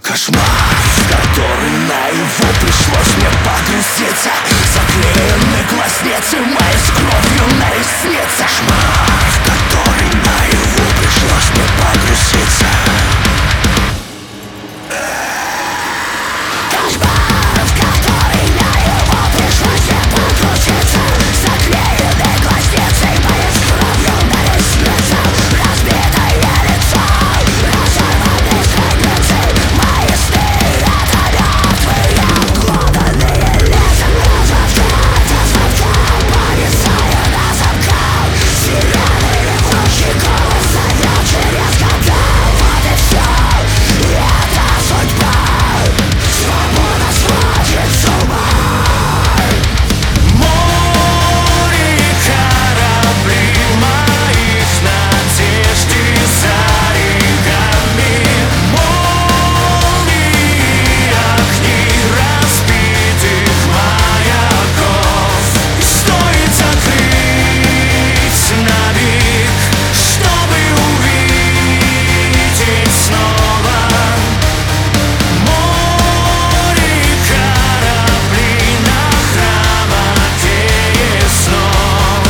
Кошмар, в который наяву пришлось мне погрузиться. Заклеены глазницы мои с кровью на ресницах. Кошмар, в который наяву пришлось мне погрузиться. Кошмар, в который наяву пришлось мне погрузиться. Заклеены глазницы мои с кровью на ресницах. Разбитое лицо, разорванные страницы. Мои сны — это мертвые обглоданные лица. Звонка, повисая на замках. Сирены в лучи голос зовет через года. Вот и все, это судьба. Свобода сводит с ума. Море корабли моих надежд и зареками. Молнии, огни разбитых маяков. И стоит закрыть на миг, чтобы увидеть снова. Море корабли на хромоте снов.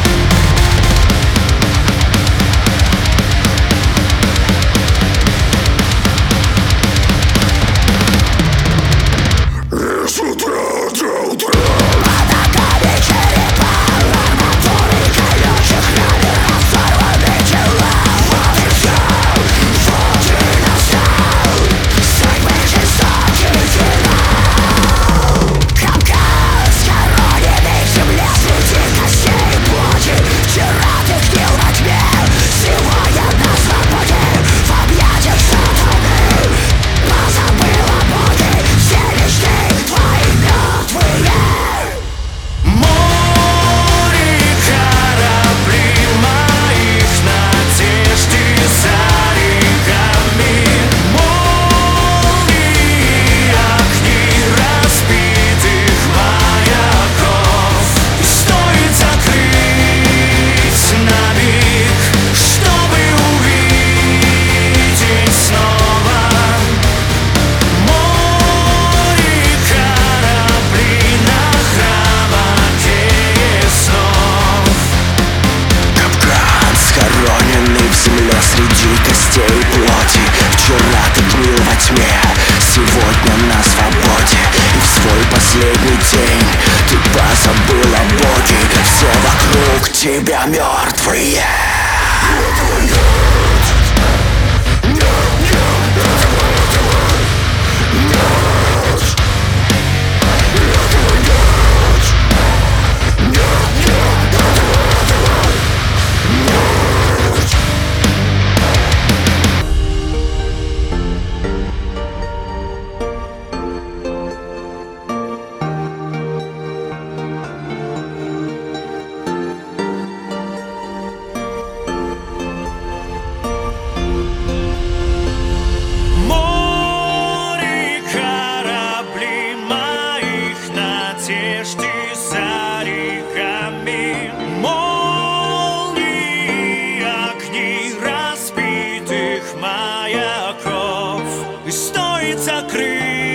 С утра до утра под ногами черепа, арматуры колючих раны, разорваны тела. Вот и все, вот и настал самый жестокий финал. Кавказ, схороненный в земле среди костей и плоти. Вчера ты гнил во тьме, сегодня на свободе. В объятиях сатаны позабыл о Боге. Все мечты твои мертвые. Море корабли моих надежд и зареками. Молнии, огни разбитых маяков. И стоит закрыть на миг, чтобы увидеть снова. Море корабли на хромоте снов. Капкан, схороненный в земле среди костей и плоти. Вчера ты плыл во тьме, сегодня на свободе. И в свой последний день ты позабыл о Боге. Все вокруг тебя мертвые. Море корабли моих надежд и зареками. Молнии, огни разбитых маяков. И стоит закрыть